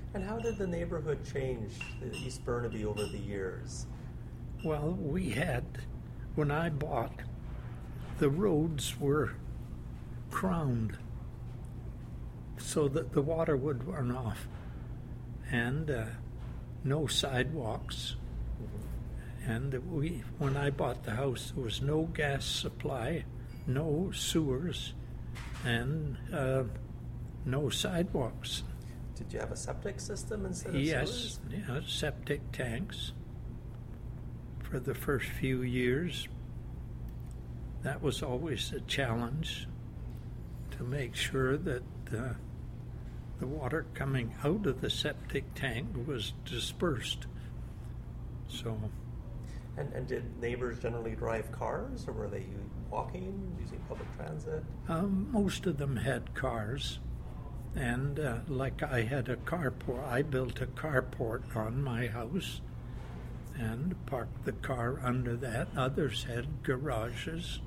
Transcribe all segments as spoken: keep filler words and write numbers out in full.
And how did the neighborhood change, the East Burnaby, over the years? Well, we had, when I bought, the roads were crowned so that the water would run off, and uh, no sidewalks. Mm-hmm. And we, when I bought the house, there was no gas supply, no sewers, and uh, no sidewalks. Did you have a septic system instead of yes, sewers? Yes, yeah, septic tanks. For the first few years, that was always a challenge, to make sure that uh, the water coming out of the septic tank was dispersed. So, and and did neighbors generally drive cars, or were they walking, using public transit? Um, most of them had cars, and uh, like I had a carport. I built a carport on my house and parked the car under that. Others had garages.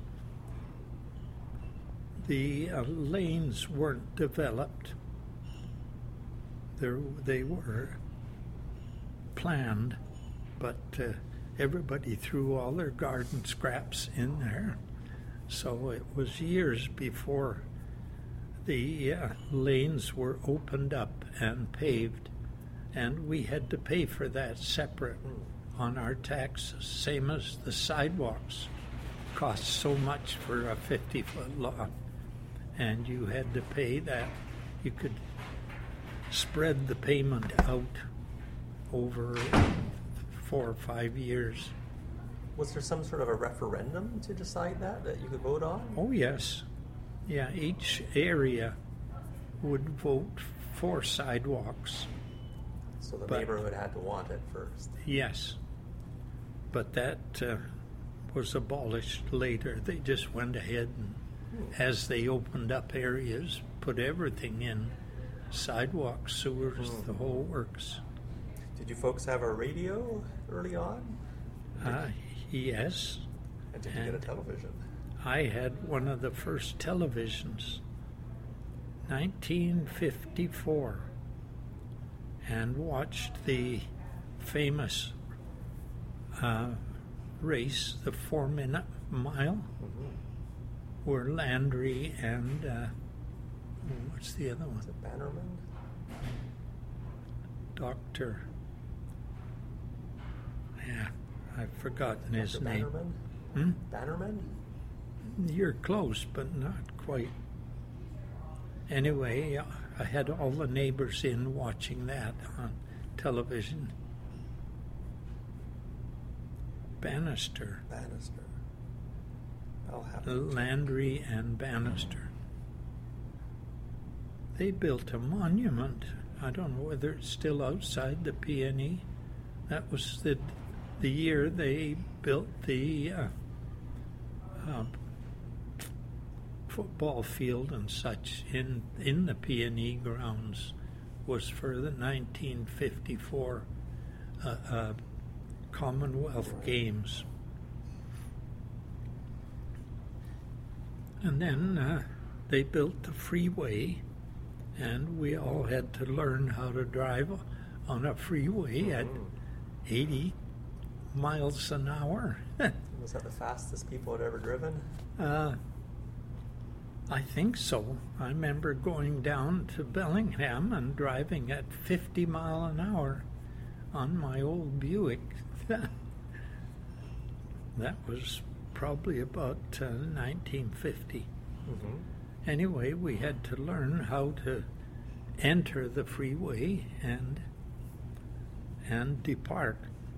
The uh, lanes weren't developed. There, they were planned, but uh, everybody threw all their garden scraps in there. So it was years before the uh, lanes were opened up and paved, and we had to pay for that separate on our taxes, same as the sidewalks cost so much for a fifty-foot lot, and you had to pay that. You could spread the payment out over four or five years. Was there some sort of a referendum to decide that, that you could vote on? Oh, yes. Yeah, each area would vote for sidewalks. So the but, neighborhood had to want it first. Yes. But that uh, was abolished later. They just went ahead and, hmm. as they opened up areas, put everything in. Sidewalks, sewers, hmm. the whole works. Did you folks have a radio early on? Uh, yes. And did you and get a television? I had one of the first televisions, nineteen fifty-four, and watched the famous uh, race, the four-minute mile, mm-hmm. where Landry and uh, what's the other one? Is it Bannerman? Doctor. Yeah, I've forgotten Doctor his name. Bannerman? Hmm? Bannerman? You're close, but not quite. Anyway, I had all the neighbors in watching that on television. Bannister. Bannister. I'll have Landry and Bannister. They built a monument. I don't know whether it's still outside the P N E. That was the the year they built the uh, uh, football field and such in in the P N E grounds. Was for the nineteen fifty-four uh, uh, Commonwealth right. Games. And then uh, they built the freeway, and we all had to learn how to drive on a freeway mm-hmm. at eighty miles an hour. Was that the fastest people had ever driven? Uh, I think so. I remember going down to Bellingham and driving at fifty mile an hour on my old Buick. That was probably about uh, nineteen fifty. Mm-hmm. Anyway, we had to learn how to enter the freeway and and depart.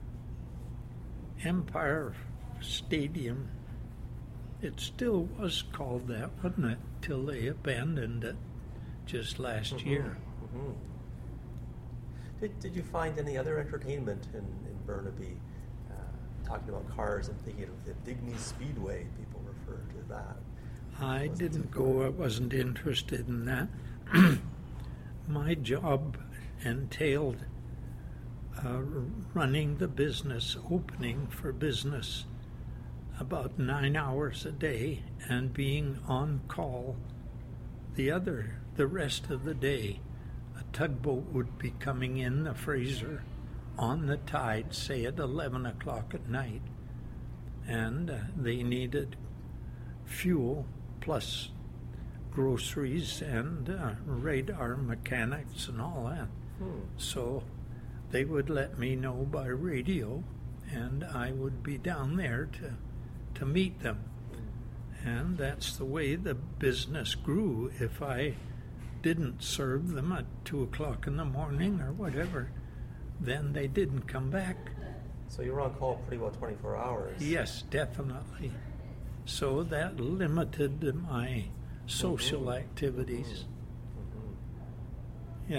Empire Stadium, it still was called that, wasn't it, till they abandoned it just last mm-hmm. year. Mm-hmm. Did, did you find any other entertainment in, in Burnaby? Uh, talking about cars, I'm thinking of the Digny Speedway, people refer to that. I didn't go, I wasn't interested in that. My job entailed uh, running the business, opening for business about nine hours a day and being on call the other, the rest of the day. a tugboat would be coming in the Fraser on the tide, say at eleven o'clock at night, and uh, they needed fuel plus groceries and uh, radar mechanics and all that. Hmm. So they would let me know by radio, and I would be down there to to meet them. And that's the way the business grew. If I didn't serve them at two o'clock in the morning or whatever, then they didn't come back. So you were on call pretty well twenty-four hours. Yes, definitely. So that limited my social Mm-hmm. activities. Mm-hmm. Yeah.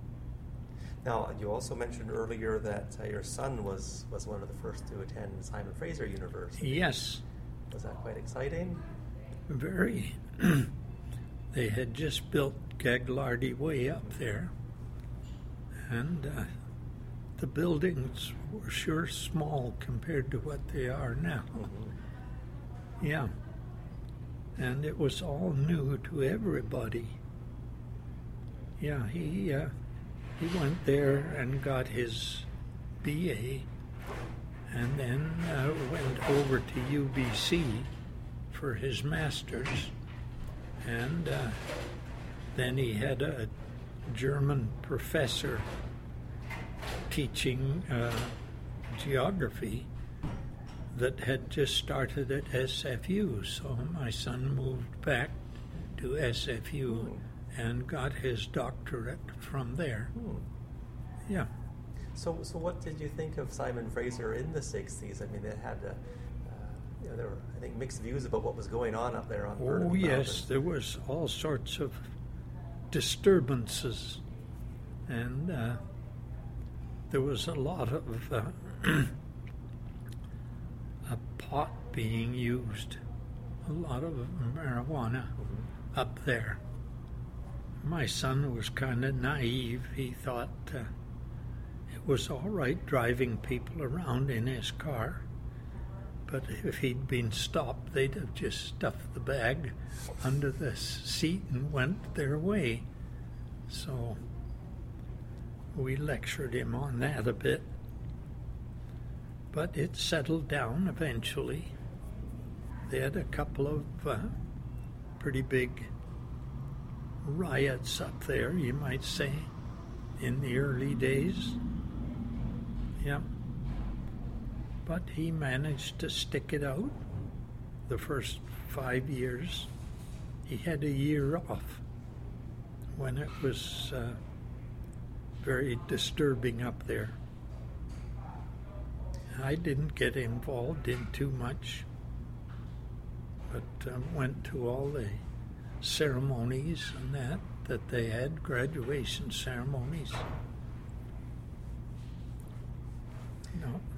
Now, you also mentioned earlier that uh, your son was, was one of the first to attend Simon Fraser University. Yes, Was that quite exciting? very. They had just built Gagliardi Way up there, and uh, the buildings were sure small compared to what they are now. Mm-hmm. Yeah. And it was all new to everybody. Yeah, he uh, he went there and got his B A, and then uh, went over to U B C for his master's, and uh, then he had a German professor teaching uh, geography that had just started at S F U. So my son moved back to S F U and got his doctorate from there. Hmm. Yeah. So, so what did you think of Simon Fraser in the sixties? I mean, it had, uh, uh, you know, there were, I think, mixed views about what was going on up there on Oh, Burnaby yes, Mountain. there was all sorts of disturbances, and uh, there was a lot of uh, a pot being used, a lot of marijuana Mm-hmm. up there. My son was kind of naive. He thought uh, it was all right driving people around in his car, but if he'd been stopped, they'd have just stuffed the bag under the s- seat and went their way. So we lectured him on that a bit, but it settled down eventually. They had a couple of uh, pretty big riots up there, you might say, in the early days. Yeah. But he managed to stick it out the first five years. He had a year off when it was uh, very disturbing up there. I didn't get involved in too much, but uh, went to all the ceremonies and that that they had, graduation ceremonies. No.